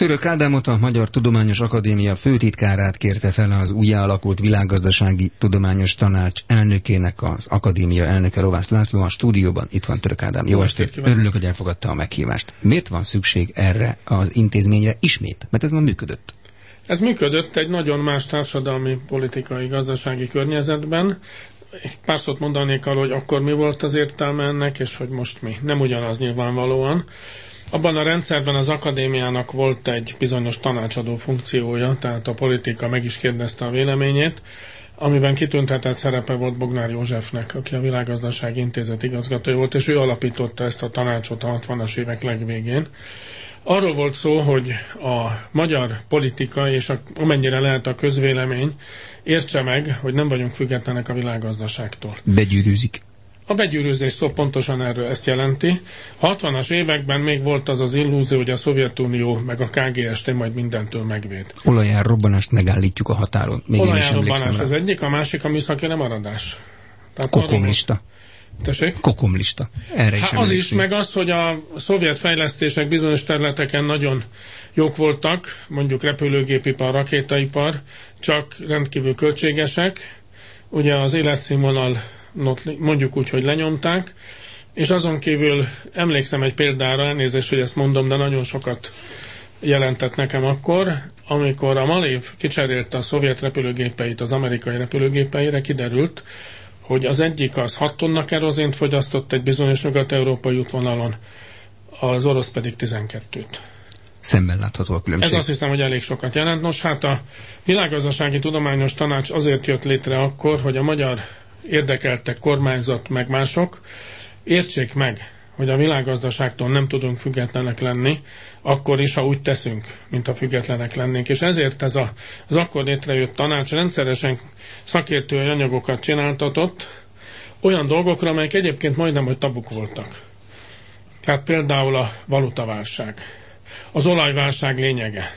Török Ádámot, a Magyar Tudományos Akadémia főtitkárát kérte fel az újjáalakult Világgazdasági Tudományos Tanács elnökének az akadémia elnöke Lovász László a stúdióban. Itt van Török Ádám. Jó estét! Örülök, hogy elfogadta a meghívást. Miért van szükség erre az intézményre ismét? Mert ez már működött. Ez működött egy nagyon más társadalmi, politikai, gazdasági környezetben. Pár szót mondanék arról, hogy akkor mi volt az értelme ennek, és hogy most mi. Nem ugyanaz nyilvánvalóan. Abban a rendszerben az akadémiának volt egy bizonyos tanácsadó funkciója, tehát a politika meg is kérdezte a véleményét, amiben kitüntetett szerepe volt Bognár Józsefnek, aki a Világgazdasági Intézet igazgatója volt, és ő alapította ezt a tanácsot a 60-as évek legvégén. Arról volt szó, hogy a magyar politika és amennyire lehet a közvélemény értse meg, hogy nem vagyunk függetlenek a világgazdaságtól. Begyűrűzik. A begyűrűzés szó pontosan erről ezt jelenti. 60-as években még volt az az illúzió, hogy a Szovjetunió meg a KGST majd mindentől megvéd. Olajár robbanást megállítjuk a határon. Még én is emlékszem rá. Az egyik, a másik a műszaki lemaradás. Kokomlista. Tessék? Kokomlista. Erre is az is, meg az, hogy a szovjet fejlesztések bizonyos területeken nagyon jók voltak, mondjuk repülőgépipar, rakétaipar, csak rendkívül költségesek. Ugye az életszínvonal mondjuk úgy, hogy lenyomták, és azon kívül emlékszem egy példára, elnézést, hogy ezt mondom, de nagyon sokat jelentett nekem akkor, amikor a Malév kicserélte a szovjet repülőgépeit az amerikai repülőgépeire, kiderült, hogy az egyik az 6 tonna kerozént fogyasztott egy bizonyos nyugat-európai útvonalon, az orosz pedig 12-t. Szemben látható a különbség. Ez azt hiszem, hogy elég sokat jelent. Nos, hát a Világgazdasági Tudományos Tanács azért jött létre akkor, hogy a magyar érdekeltek, kormányzat meg mások értsék meg, hogy a világgazdaságtól nem tudunk függetlenek lenni, akkor is, ha úgy teszünk, mint a függetlenek lennénk. És ezért ez az akkor létrejött tanács rendszeresen szakértői anyagokat csináltatott olyan dolgokra, amelyek egyébként majdnem, hogy tabuk voltak. Tehát például a valutaválság, az olajválság lényege,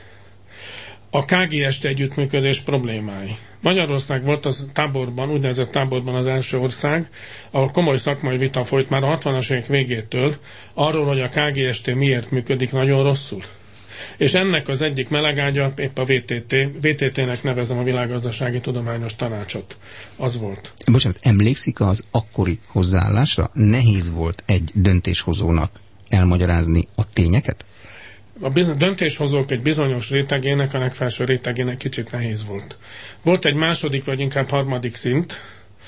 a KGST együttműködés problémái. Magyarország volt az táborban, úgynevezett táborban az első ország, ahol komoly szakmai vita folyt már a 60-as évek végétől arról, hogy a KGST miért működik nagyon rosszul. És ennek az egyik melegágya épp a VTT-nek nevezem a Világgazdasági Tudományos Tanácsot. Az volt. Bocsánat, emlékszik az akkori hozzáállásra? Nehéz volt egy döntéshozónak elmagyarázni a tényeket? A döntéshozók egy bizonyos rétegének, a legfelső rétegének kicsit nehéz volt. Volt egy második, vagy inkább harmadik szint.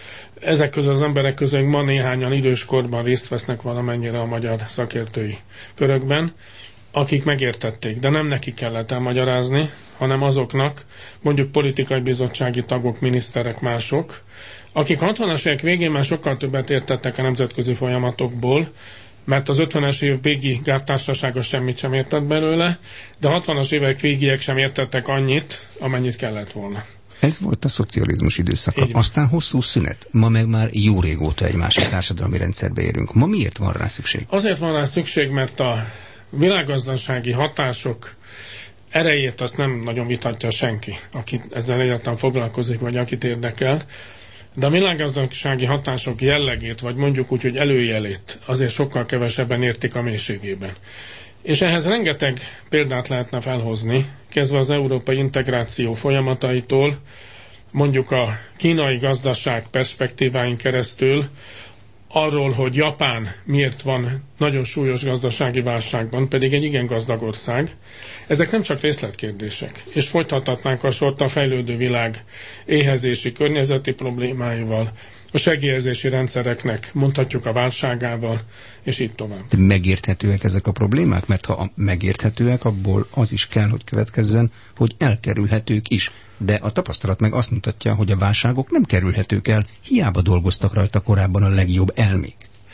Ezek közül az emberek közül ma néhányan időskorban részt vesznek valamennyire a magyar szakértői körökben, akik megértették, de nem neki kellett elmagyarázni, hanem azoknak, mondjuk politikai bizottsági tagok, miniszterek, mások, akik 60-as évek végén már sokkal többet értettek a nemzetközi folyamatokból, mert az 50-es év végi gártársasága semmit sem értett belőle, de 60-as évek végiek sem értettek annyit, amennyit kellett volna. Ez volt a szocializmus időszaka. Aztán hosszú szünet. Ma meg már jó régóta egy másik társadalmi rendszerbe érünk. Ma miért van rá szükség? Azért van rá szükség, mert a világgazdasági hatások erejét azt nem nagyon vitatja senki, aki ezzel egyáltalán foglalkozik, vagy akit érdekel. De a világgazdasági hatások jellegét, vagy mondjuk úgy, hogy előjelét azért sokkal kevesebben értik a mélységében. És ehhez rengeteg példát lehetne felhozni, kezdve az európai integráció folyamataitól, mondjuk a kínai gazdaság perspektíváin keresztül, arról, hogy Japán miért van nagyon súlyos gazdasági válságban, pedig egy igen gazdag ország. Ezek nem csak részletkérdések, és folytathatnánk a sort a fejlődő világ éhezési, környezeti problémáival, a segélyezési rendszereknek, mondhatjuk a válságával, és így tovább. De megérthetőek ezek a problémák? Mert ha megérthetőek, abból az is kell, hogy következzen, hogy elkerülhetők is. De a tapasztalat meg azt mutatja, hogy a válságok nem kerülhetők el, hiába dolgoztak rajta korábban a legjobb elmék.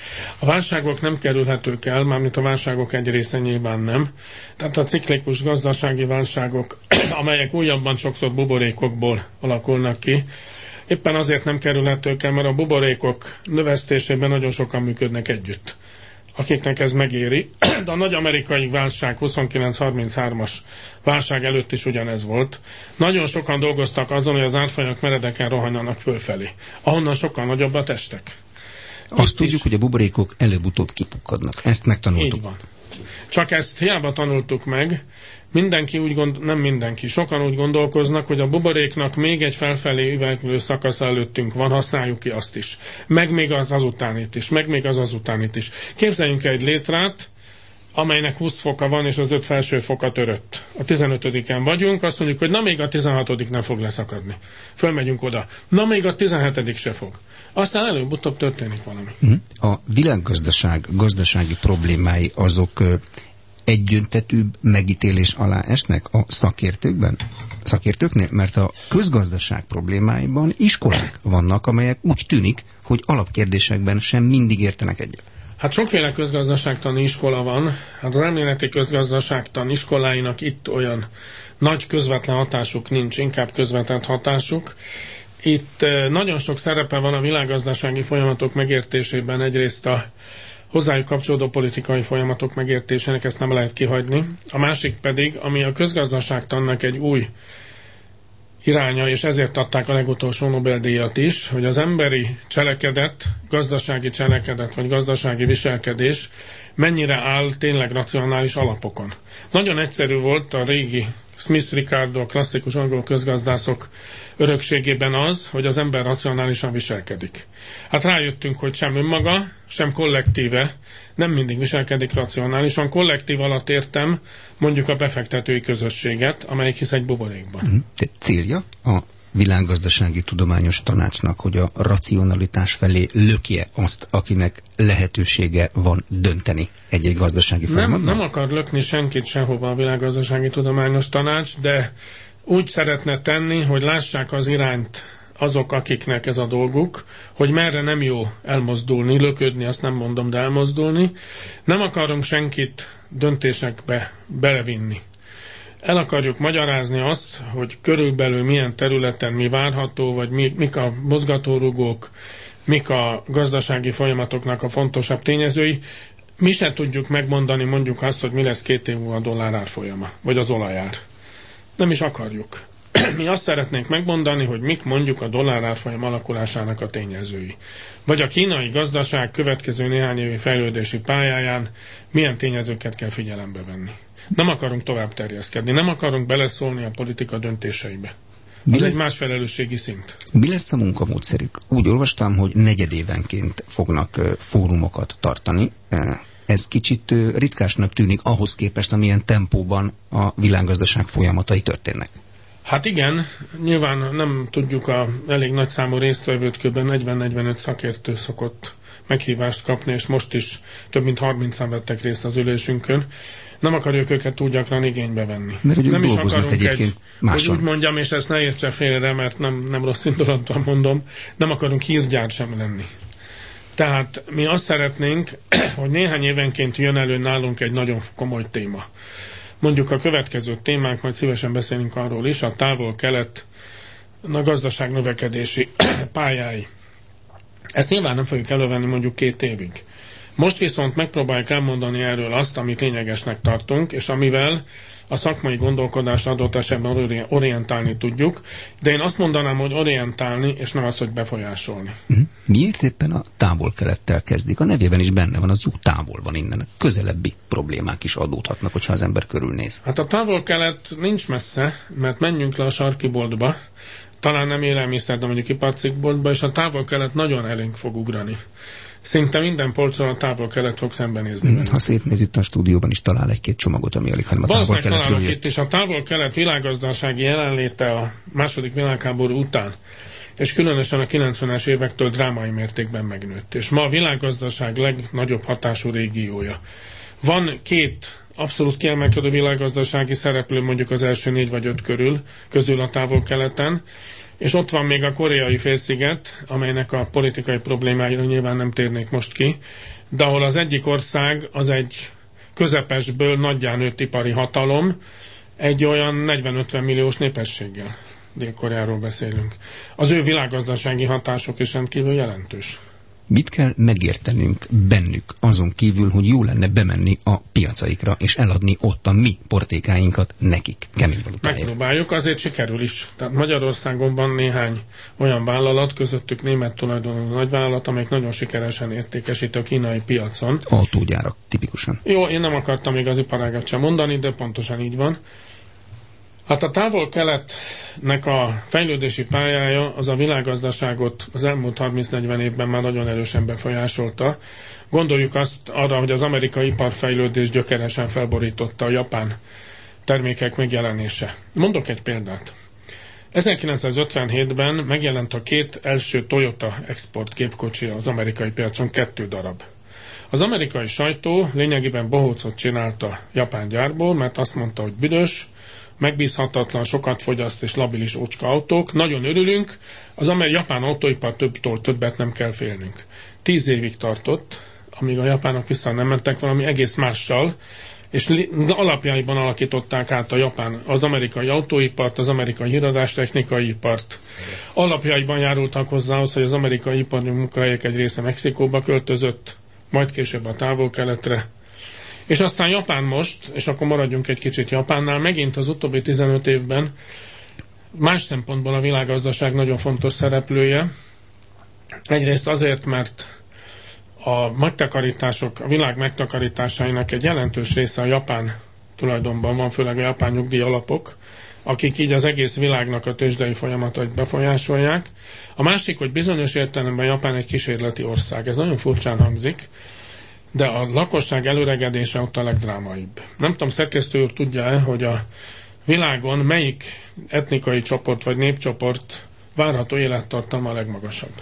A válságok nem kerülhetők el, mármint a válságok egy része nyilván nem. Tehát a ciklikus gazdasági válságok, amelyek újabban sokszor buborékokból alakulnak ki, éppen azért nem kerülhetők el, mert a buborékok növesztésében nagyon sokan működnek együtt, akiknek ez megéri. De a nagy amerikai válság, 29-33-as válság előtt is ugyanez volt. Nagyon sokan dolgoztak azon, hogy az árfolyamok meredeken rohanjanak fölfelé, ahonnan sokkal nagyobb a testek. Azt tudjuk, hogy a buborékok előbb-utóbb kipukkadnak. Ezt megtanultuk. Így van. Csak ezt hiába tanultuk meg, Mindenki nem mindenki, sokan úgy gondolkoznak, hogy a buboréknak még egy felfelé üvegülő szakasz előttünk van, használjuk ki azt is. Meg még az azutánit is, meg még az azutánit is. Képzeljünk egy létrát, amelynek 20 foka van, és az 5 felső foka törött. A 15-en vagyunk, azt mondjuk, hogy na még a 16. nem fog leszakadni. Fölmegyünk oda. Na még a 17. se fog. Aztán előbb-utóbb történik valami. A világgazdaság gazdasági problémái azok egyöntetűbb megítélés alá esnek a szakértőknél, mert a közgazdaság problémáiban iskolák vannak, amelyek úgy tűnik, hogy alapkérdésekben sem mindig értenek egyet. Hát sokféle közgazdaságtani iskola van. Hát az elméleti közgazdaságtan iskoláinak itt olyan nagy közvetlen hatásuk nincs, inkább közvetett hatásuk. Itt nagyon sok szerepe van a világgazdasági folyamatok megértésében, egyrészt a hozzájuk kapcsolódó politikai folyamatok megértésének, ezt nem lehet kihagyni. A másik pedig, ami a közgazdaságtannak egy új iránya, és ezért adták a legutolsó Nobel-díjat is, hogy az emberi cselekedet, gazdasági cselekedet, vagy gazdasági viselkedés mennyire áll tényleg racionális alapokon. Nagyon egyszerű volt a régi Smith-Ricardo, a klasszikus angol közgazdászok örökségében az, hogy az ember racionálisan viselkedik. Hát rájöttünk, hogy sem önmaga, sem kollektíve nem mindig viselkedik racionálisan. Kollektív alatt értem mondjuk a befektetői közösséget, amelyik hisz egy buborékban. De célja a világgazdasági tudományos tanácsnak, hogy a racionalitás felé lökje azt, akinek lehetősége van dönteni egy-egy gazdasági folyamatban? Nem akar lökni senkit sehova a világgazdasági tudományos tanács, de úgy szeretne tenni, hogy lássák az irányt azok, akiknek ez a dolguk, hogy merre nem jó elmozdulni, löködni, azt nem mondom, de elmozdulni. Nem akarunk senkit döntésekbe belevinni. El akarjuk magyarázni azt, hogy körülbelül milyen területen mi várható, vagy mik a mozgatórugók, mik a gazdasági folyamatoknak a fontosabb tényezői. Mi sem tudjuk megmondani mondjuk azt, hogy mi lesz 2 év múlva a dollár árfolyama, vagy az olajár. Nem is akarjuk. Mi azt szeretnénk megmondani, hogy mik mondjuk a dollár árfolyam alakulásának a tényezői. Vagy a kínai gazdaság következő néhány évi fejlődési pályáján milyen tényezőket kell figyelembe venni. Nem akarunk tovább terjeszkedni, nem akarunk beleszólni a politika döntéseibe. Ez egy más felelősségi szint. Mi lesz a munkamódszerük? Úgy olvastam, hogy negyedévenként fognak fórumokat tartani. Ez kicsit ritkásnak tűnik ahhoz képest, amilyen tempóban a világgazdaság folyamatai történnek. Hát igen, nyilván nem tudjuk a elég nagy számú résztvevőt, kb. 40-45 szakértő szokott meghívást kapni, és most is több mint 30-an vettek részt az ülésünkön. Nem akarjuk őket túl gyakran igénybe venni. Nem is akarunk hogy úgy mondjam, és ezt ne értse félre, mert nem rossz indulattal mondom, nem akarunk hírgyár sem lenni. Tehát mi azt szeretnénk, hogy néhány évenként jön elő nálunk egy nagyon komoly téma. Mondjuk a következő témánk, majd szívesen beszélünk arról is, a távol-kelet, a gazdaság növekedési pályái. Ezt nyilván nem fogjuk elővenni mondjuk 2 évig. Most viszont megpróbáljuk elmondani erről azt, amit lényegesnek tartunk, és amivel a szakmai gondolkodást adott esetben orientálni tudjuk, de én azt mondanám, hogy orientálni, és nem azt, hogy befolyásolni. Miért éppen a távol-kelettel kezdik? A nevében is benne van, az távol van innen. Közelebbi problémák is adódhatnak, hogyha az ember körülnéz. Hát a távol-kelet nincs messze, mert menjünk le a sarki boltba, talán nem élelmiszer, de mondjuk iparcikkboltba, és a távol-kelet nagyon elénk fog ugrani. Szinte minden polcon a távol-kelet fog szembenézni. Ha szétnéz itt a stúdióban is talál 1-2 csomagot, ami alig, hanem a távol-keletről jött. Itt is a távol-kelet világgazdasági jelenléte a II. Világháború után, és különösen a 90-es évektől drámai mértékben megnőtt. És ma a világgazdaság legnagyobb hatású régiója. Van 2 abszolút kiemelkedő világgazdasági szereplő, mondjuk az első 4 vagy 5 közül a távol-keleten, és ott van még a koreai félsziget, amelynek a politikai problémáira nyilván nem térnék most ki, de ahol az egyik ország az egy közepesből nagyján nőtt ipari hatalom, egy olyan 40-50 milliós népességgel. Dél-Koreáról beszélünk. Az ő világgazdasági hatások is rendkívül jelentős. Mit kell megértenünk bennük, azon kívül, hogy jó lenne bemenni a piacaikra, és eladni ott a mi portékáinkat nekik, kemény valutáért? Megpróbáljuk, azért sikerül is. Tehát Magyarországon van néhány olyan vállalat, közöttük német tulajdonú nagyvállalat, amelyek nagyon sikeresen értékesít a kínai piacon. Autógyárak, tipikusan. Jó, én nem akartam még az iparágat sem mondani, de pontosan így van. Hát a távol-keletnek a fejlődési pályája az a világgazdaságot az elmúlt 30-40 évben már nagyon erősen befolyásolta. Gondoljuk azt arra, hogy az amerikai iparfejlődés gyökeresen felborította a japán termékek megjelenése. Mondok egy példát. 1957-ben megjelent a 2 első Toyota export gépkocsi az amerikai piacon, 2 darab. Az amerikai sajtó lényegében bohócot csinált a japán gyárból, mert azt mondta, hogy büdös, megbízhatatlan, sokat fogyaszt és labilis ócska autók. Nagyon örülünk, az japán autóipar többet nem kell félnünk. 10 évig tartott, amíg a japánok vissza nem mentek valami egész mással, és alapjaiban alakították át az amerikai autóipart, az amerikai híradástechnikai ipart. Alapjaiban járultak hozzá ahhoz, hogy az amerikai ipari munkahelyek egy része Mexikóba költözött, majd később a távol-keletre. És aztán Japán most, és akkor maradjunk egy kicsit Japánnál, megint az utóbbi 15 évben más szempontból a világgazdaság nagyon fontos szereplője. Egyrészt azért, mert a világ megtakarításainak egy jelentős része a japán tulajdonban van, főleg a japán nyugdíj alapok, akik így az egész világnak a tőzsdei folyamatait befolyásolják. A másik, hogy bizonyos értelemben Japán egy kísérleti ország. Ez nagyon furcsán hangzik, de a lakosság előregedése ott a legdrámaibb. Nem tudom, szerkesztő úr tudja-e, hogy a világon melyik etnikai csoport vagy népcsoport várható élettartalma a legmagasabb?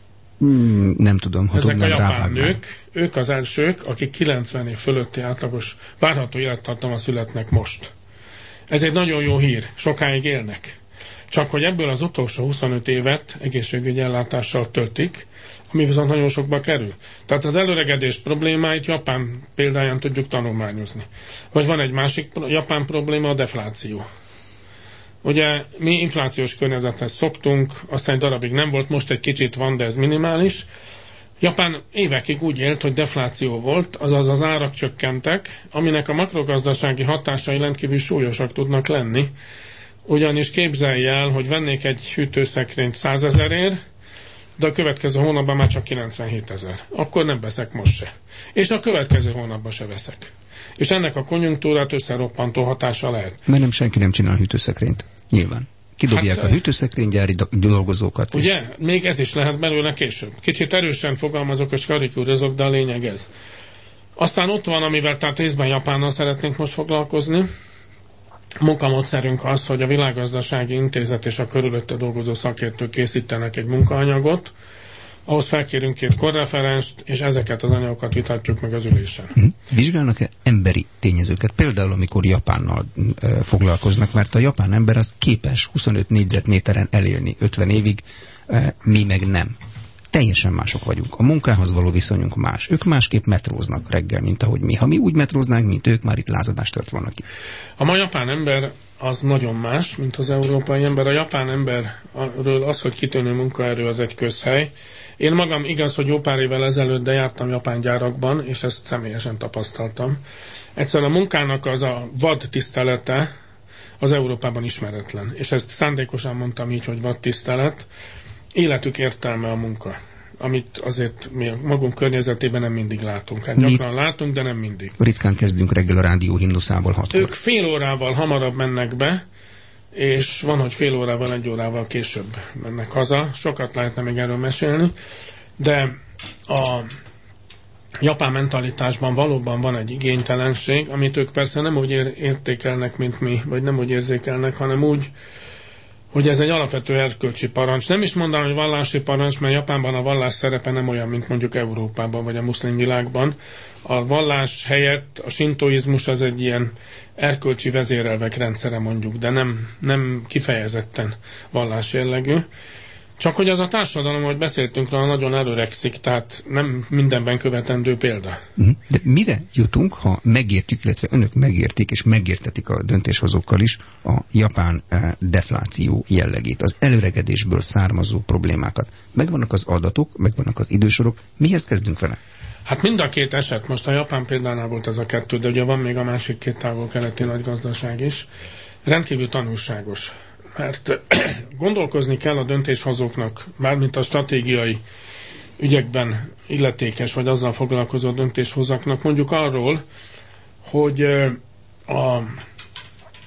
Nem tudom, ha ezek tudnám, a japán rávágnám. nők, ők az elsők, akik 90 év fölötti átlagos várható élettartalma születnek most. Ez egy nagyon jó hír, sokáig élnek. Csak hogy ebből az utolsó 25 évet egészségügyi ellátással töltik, ami viszont nagyon sokba kerül. Tehát az előregedés problémáit Japán példáján tudjuk tanulmányozni. Vagy van egy másik japán probléma, a defláció. Ugye mi inflációs környezethez szoktunk, aztán egy darabig nem volt, most egy kicsit van, de ez minimális. Japán évekig úgy élt, hogy defláció volt, azaz az árak csökkentek, aminek a makrogazdasági hatásai rendkívül súlyosak tudnak lenni. Ugyanis képzelj el, hogy vennék egy hűtőszekrényt 100 000-ért, de a következő hónapban már csak 97 000. Akkor nem veszek most se. És a következő hónapban se veszek. És ennek a konjunktúrát összeroppantó hatása lehet. Mert nem senki nem csinál hűtőszekrényt. Nyilván. Kidobják a hűtőszekrénygyári dolgozókat. Ugye? Még ez is lehet belőle később. Kicsit erősen fogalmazok és karikírozok, de a lényeg ez. Aztán ott van, amivel tehát részben Japánnal szeretnénk most foglalkozni. A munkamódszerünk az, hogy a Világgazdasági Intézet és a körülötte dolgozó szakértők készítenek egy munkaanyagot, ahhoz felkérünk 2 korreferenst, és ezeket az anyagokat vitatjuk meg az ülésen. Vizsgálnak-e emberi tényezőket? Például, amikor Japánnal foglalkoznak, mert a japán ember az képes 25 négyzetméteren elélni 50 évig, mi meg nem. Teljesen mások vagyunk. A munkához való viszonyunk más. Ők másképp metróznak reggel, mint ahogy mi. Ha mi úgy metróznánk, mint ők, már itt lázadást tört volna ki. A ma japán ember az nagyon más, mint az európai ember. A japán emberről az, hogy kitűnő munkaerő, az egy közhely. Én magam igaz, hogy jó pár évvel ezelőtt, de jártam japán gyárakban, és ezt személyesen tapasztaltam. Egyszerűen a munkának az a vad tisztelete az Európában ismeretlen. És ezt szándékosan mondtam így, hogy vad tisztelet. Életük értelme a munka, amit azért mi magunk környezetében nem mindig látunk. Hát gyakran látunk, de nem mindig. Ritkán kezdünk reggel a rádió himnuszával 6-kor. Ők fél órával hamarabb mennek be, és van, hogy fél órával, 1 órával később mennek haza. Sokat lehetne még erről mesélni, de a japán mentalitásban valóban van egy igénytelenség, amit ők persze nem úgy értékelnek, mint mi, vagy nem úgy érzékelnek, hanem úgy, hogy ez egy alapvető erkölcsi parancs. Nem is mondanám, hogy vallási parancs, mert Japánban a vallás szerepe nem olyan, mint mondjuk Európában, vagy a muszlim világban. A vallás helyett a sintoizmus az egy ilyen erkölcsi vezérelvek rendszere mondjuk, de nem kifejezetten vallás jellegű. Csak hogy az a társadalom, ahogy beszéltünk róla, nagyon előrekszik, tehát nem mindenben követendő példa. De mire jutunk, ha megértjük, illetve önök megértik és megértetik a döntéshozókkal is a japán defláció jellegét, az előregedésből származó problémákat? Megvannak az adatok, megvannak az idősorok, mihez kezdünk vele? Hát mind a 2 eset, most a japán példánál volt ez a 2, de ugye van még a másik 2 távol-keleti nagy gazdaság is, rendkívül tanulságos. Mert gondolkozni kell a döntéshozóknak, mármint a stratégiai ügyekben illetékes, vagy azzal foglalkozó döntéshozóknak, mondjuk arról, hogy a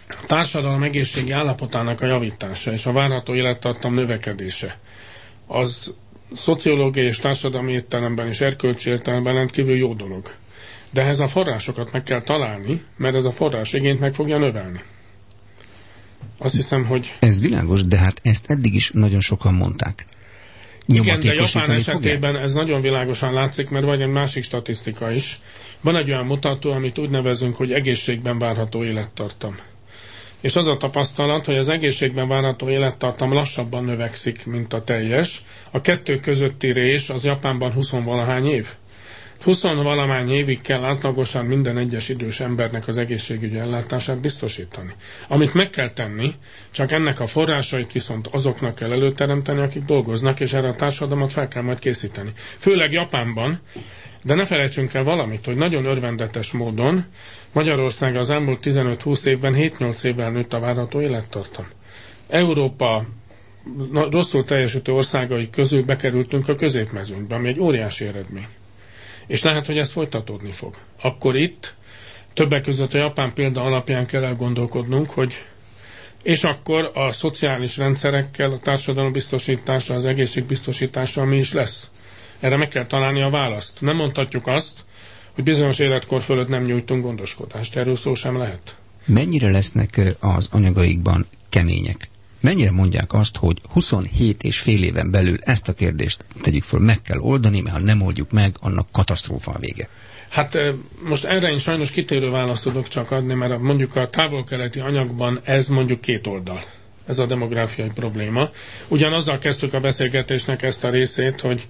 A társadalom egészségi állapotának a javítása és a várható élettartam növekedése az szociológiai és társadalmi értelemben és erkölcsi értelemben rendkívül jó dolog. De ehhez a forrásokat meg kell találni, mert ez a forrás igényt meg fogja növelni. Azt hiszem, hogy... Ez világos, de hát ezt eddig is nagyon sokan mondták. Igen, de Japán esetében ez nagyon világosan látszik, mert vagy egy másik statisztika is. Van egy olyan mutató, amit úgy nevezünk, hogy egészségben várható élettartam. És az a tapasztalat, hogy az egészségben várható élettartam lassabban növekszik, mint a teljes. A kettő közötti rés az Japánban 20-valahány év. 20-valahány évig kell átlagosan minden egyes idős embernek az egészségügyi ellátását biztosítani. Amit meg kell tenni, csak ennek a forrásait viszont azoknak kell előteremteni, akik dolgoznak, és erre a társadalmat fel kell majd készíteni. Főleg Japánban, de ne felejtsünk el valamit, hogy nagyon örvendetes módon Magyarország az elmúlt 15-20 évben 7-8 évvel nőtt a várható élettartam. Európa rosszul teljesítő országai közül bekerültünk a középmezőnybe, ami egy óriási eredmény. És lehet, hogy ez folytatódni fog. Akkor itt többek között a japán példa alapján kell elgondolkodnunk, hogy és akkor a szociális rendszerekkel, a társadalom biztosítása, az egészség biztosítása mi is lesz. Erre meg kell találni a választ. Nem mondhatjuk azt, hogy bizonyos életkor fölött nem nyújtunk gondoskodást. Erről szó sem lehet. Mennyire lesznek az anyagaikban kemények? Mennyire mondják azt, hogy 27 és fél éven belül ezt a kérdést tegyük föl, meg kell oldani, mert ha nem oldjuk meg, annak katasztrófa a vége? Hát most erre én sajnos kitérő választ tudok csak adni, mert mondjuk a távol-keleti anyagban ez mondjuk 2 oldal. Ez a demográfiai probléma. Ugyanazzal kezdtük a beszélgetésnek ezt a részét, hogy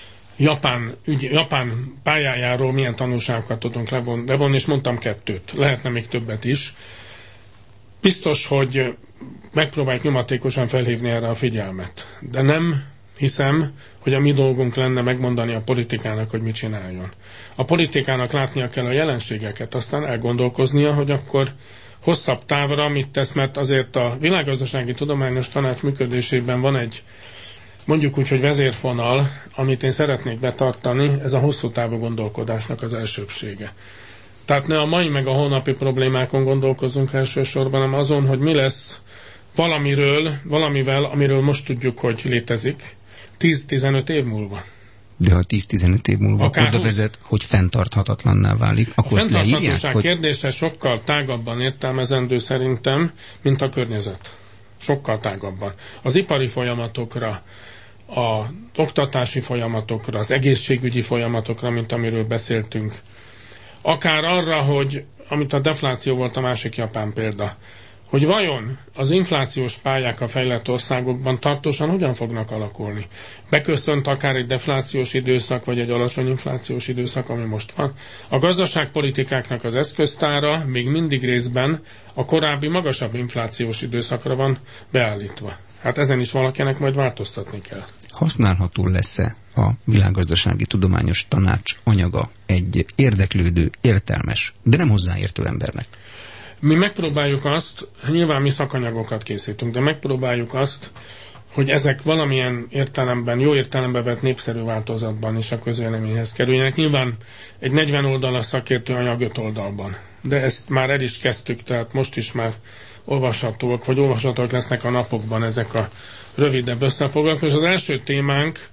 Japán pályájáról milyen tanulságokat tudunk levonni, és mondtam 2, lehetne még többet is. Biztos, hogy megpróbáljuk nyomatékosan felhívni erre a figyelmet. De nem hiszem, hogy a mi dolgunk lenne megmondani a politikának, hogy mit csináljon. A politikának látnia kell a jelenségeket, aztán elgondolkoznia, hogy akkor hosszabb távra mit tesz, mert azért a Világgazdasági Tudományos Tanács működésében van egy, mondjuk úgy, hogy vezérfonal, amit én szeretnék betartani, ez a hosszú távú gondolkodásnak az elsőbsége. Tehát ne a mai meg a holnapi problémákon gondolkozunk elsősorban, hanem azon, hogy mi lesz valamivel, amiről most tudjuk, hogy létezik, 10-15 év múlva. De ha 10-15 év múlva oda vezet, hogy fenntarthatatlanná válik, akkor azt leírják? A fenntarthatóság kérdése sokkal tágabban értelmezendő szerintem, mint a környezet. Sokkal tágabban. Az ipari folyamatokra, az oktatási folyamatokra, az egészségügyi folyamatokra, mint amiről beszéltünk. Akár arra, hogy, amit a defláció volt a másik japán példa, hogy vajon az inflációs pályák a fejlett országokban tartósan hogyan fognak alakulni. Beköszönt akár egy deflációs időszak, vagy egy alacsony inflációs időszak, ami most van. A gazdaságpolitikáknak az eszköztára még mindig részben a korábbi magasabb inflációs időszakra van beállítva. Hát ezen is valakinek majd változtatni kell. Használható lesz-e a Világgazdasági Tudományos Tanács anyaga egy érdeklődő, értelmes, de nem hozzáértő embernek? Mi megpróbáljuk azt, nyilván mi szakanyagokat készítünk, de megpróbáljuk azt, hogy ezek valamilyen értelemben, jó értelemben vett népszerű változatban is a közvéleményhez kerüljenek. Nyilván egy 40 oldalas szakértő anyag 5 oldalban. De ezt már el is kezdtük, tehát most is már olvashatóak, vagy olvashatóak lesznek a napokban ezek a rövidebb összefoglalók. És az első témánk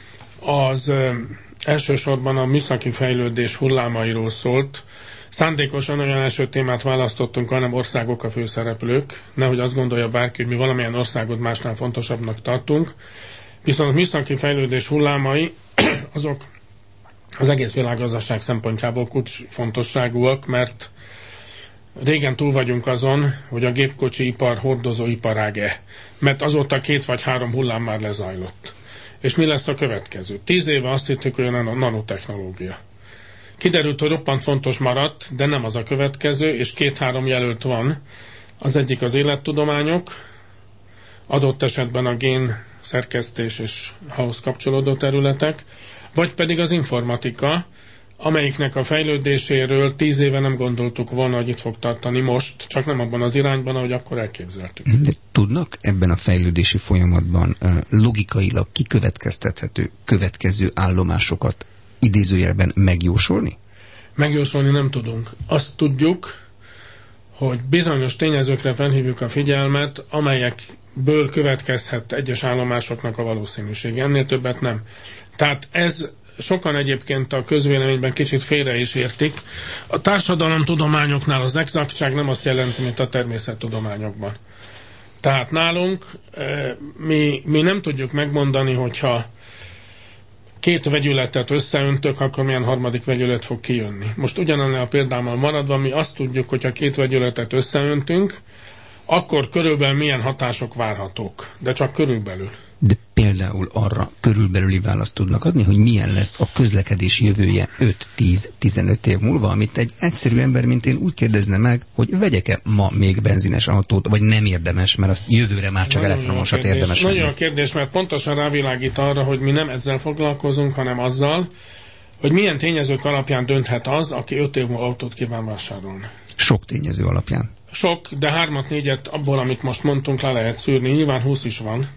az elsősorban a műszaki fejlődés hullámairól szólt. Szándékosan olyan első témát választottunk, hanem országok a főszereplők. Nehogy azt gondolja bárki, hogy mi valamilyen országot másnál fontosabbnak tartunk. Viszont a műszaki fejlődés hullámai, azok az egész világgazdaság szempontjából kulcsfontosságúak, mert régen túl vagyunk azon, hogy a gépkocsi ipar hordozó iparág-e. Mert azóta 2 vagy 3 hullám már lezajlott. És mi lesz a következő? 10 éve azt hittük, hogy a nanotechnológia. Kiderült, hogy roppant fontos maradt, de nem az a következő, és 2-3 jelölt van. Az egyik az élettudományok, adott esetben a gén szerkesztés és ahhoz kapcsolódó területek, vagy pedig az informatika, amelyiknek a fejlődéséről 10 éve nem gondoltuk volna, hogy itt fog tartani most, csak nem abban az irányban, ahogy akkor elképzeltük. De tudnak ebben a fejlődési folyamatban logikailag kikövetkeztethető következő állomásokat idézőjelben megjósolni? Megjósolni nem tudunk. Azt tudjuk, hogy bizonyos tényezőkre felhívjuk a figyelmet, amelyekből következhet egyes állomásoknak a valószínűség. Ennél többet nem. Tehát ez sokan egyébként a közvéleményben kicsit félre is értik. A társadalomtudományoknál az exaktság nem azt jelenti, mint a természettudományokban. Tehát nálunk mi nem tudjuk megmondani, hogyha két vegyületet összeöntök, akkor milyen harmadik vegyület fog kijönni. Most ugyanannál a példámmal maradva, mi azt tudjuk, hogyha két vegyületet összeöntünk, akkor körülbelül milyen hatások várhatók. De csak körülbelül. De például arra körülbelüli választ tudnak adni, hogy milyen lesz a közlekedés jövője 5-10-15 év múlva, amit egy egyszerű ember, mint én úgy kérdezne meg, hogy vegyek-e ma még benzines autót, vagy nem érdemes, mert azt jövőre már csak elektromosat érdemes venni. Nagyon a kérdés, mert pontosan rávilágít arra, hogy mi nem ezzel foglalkozunk, hanem azzal, hogy milyen tényezők alapján dönthet az, aki 5 év múlva autót kíván vásárolni. Sok tényező alapján. Sok, de 3-4 abból, amit most mondtunk, le lehet szűrni. Nyilván 20 is van.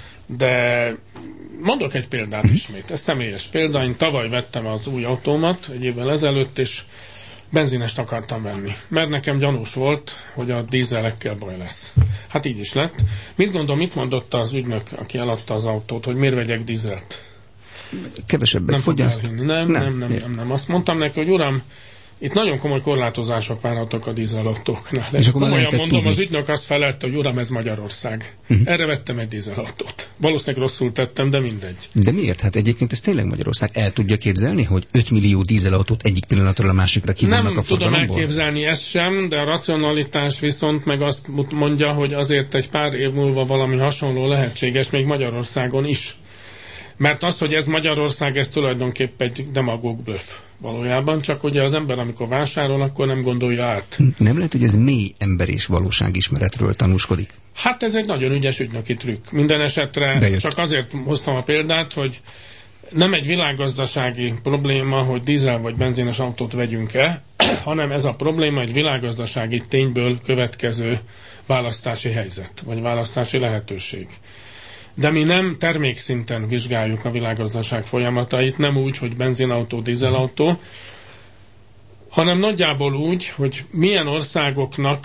De mondok egy példát ismét. Ez személyes példa. Én tavaly vettem az új autómat, egy évvel ezelőtt, és benzinest akartam venni. Mert nekem gyanús volt, hogy a dízelekkel baj lesz. Hát így is lett. Mit mondott az ügynök, aki eladta az autót, hogy miért vegyek dízelt? Kevesebbet fogyaszt? Nem. Azt mondtam neki, hogy uram, itt nagyon komoly korlátozások várhatók a dízelautóknál. És komolyan mondom, tudni. Az ügynök azt felelte, hogy uram, ez Magyarország. Erre vettem egy dízelautót. Valószínűleg rosszul tettem, de mindegy. De miért? Hát egyébként ez tényleg Magyarország. El tudja képzelni, hogy 5 millió dízelautót egyik pillanatról a másikra kivonnak a forgalomból? Nem tudom elképzelni ezt sem, de a racionalitás viszont meg azt mondja, hogy azért egy pár év múlva valami hasonló lehetséges, még Magyarországon is. Mert az, hogy ez Magyarország, ez tulajdonképpen egy demagóg blöff valójában, csak ugye az ember, amikor vásárol, akkor nem gondolja át. Nem lehet, hogy ez mély ember és valóságismeretről tanúskodik? Hát ez egy nagyon ügyes ügynöki trükk. Minden esetre csak azért hoztam a példát, hogy nem egy világgazdasági probléma, hogy dízel vagy benzines autót vegyünk-e, hanem ez a probléma egy világgazdasági tényből következő választási helyzet, vagy választási lehetőség. De mi nem termékszinten vizsgáljuk a világgazdaság folyamatait, nem úgy, hogy benzinautó, dízelautó, hanem nagyjából úgy, hogy milyen országoknak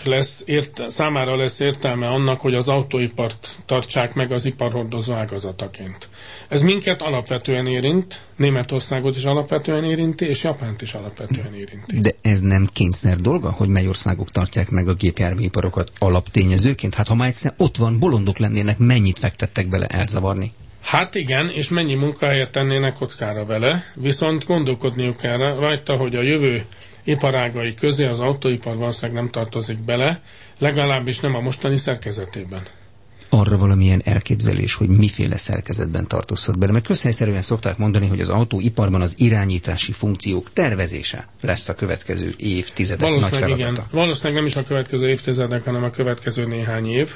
számára lesz értelme annak, hogy az autóipart tartsák meg az iparhordozó ágazataként. Ez minket alapvetően érint, Németországot is alapvetően érinti, és Japánt is alapvetően érinti. De ez nem kényszer dolga, hogy mely országok tartják meg a gépjárműiparokat alaptényezőként? Hát ha már egyszer ott van, bolondok lennének, mennyit fektettek bele elzavarni? Hát igen, és mennyi munkahelyet tennének kockára vele, viszont gondolkodniuk kell rajta, hogy a jövő iparágai közé az autóipar valószínűleg nem tartozik bele, legalábbis nem a mostani szerkezetében. Arra valamilyen elképzelés, hogy miféle szerkezetben tartozhat bele? Mert közhelyszerűen szokták mondani, hogy az autóiparban az irányítási funkciók tervezése lesz a következő évtizedek nagy feladata. Igen. Valószínűleg nem is a következő évtizedek, hanem a következő néhány év.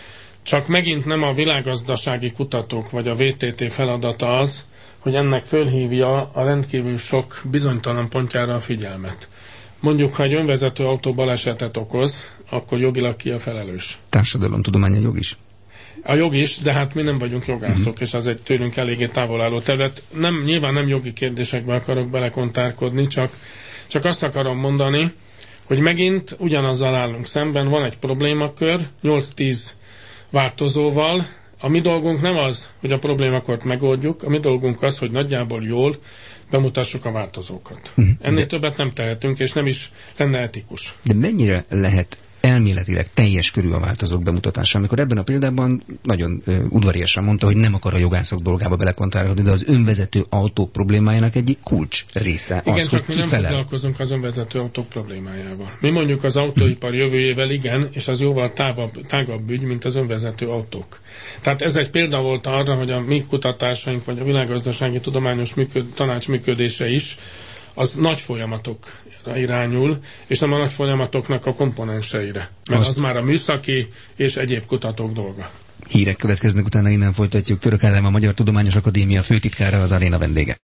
Csak megint nem a világgazdasági kutatók vagy a VTT feladata az, hogy ennek fölhívja a rendkívül sok bizonytalan pontjára a figyelmet. Mondjuk, ha egy önvezető autó balesetet okoz, akkor jogilag ki a felelős? Társadalomtudományi jog is. A jog is, de hát mi nem vagyunk jogászok, és az egy tőlünk eléggé távol álló terület. Nyilván nem jogi kérdésekbe akarok belekontárkodni, csak azt akarom mondani, hogy megint ugyanazzal állunk szemben, van egy problémakör, 8-10 változóval. A mi dolgunk nem az, hogy a problémakort megoldjuk, a mi dolgunk az, hogy nagyjából jól bemutassuk a változókat. Ennél többet nem tehetünk, és nem is lenne etikus. De mennyire lehet elméletileg teljes körű a változók bemutatása, amikor ebben a példában nagyon udvariasan mondta, hogy nem akar a jogászok dolgába belekontárolni, de az önvezető autó problémájának egyik kulcs része igen, az, hogy mi nem foglalkozunk az önvezető autók problémájával. Mi mondjuk az autóipar jövőjével igen, és az jóval tágabb ügy, mint az önvezető autók. Tehát ez egy példa volt arra, hogy a mi kutatásaink, vagy a világgazdasági tudományos tanács működése is, az nagy folyamatokra irányul, és nem a nagy folyamatoknak a komponenseire. Mert az már a műszaki és egyéb kutatók dolga. Hírek következnek, utána innen folytatjuk. Török Ádám, a Magyar Tudományos Akadémia főtitkára, az aréna vendége.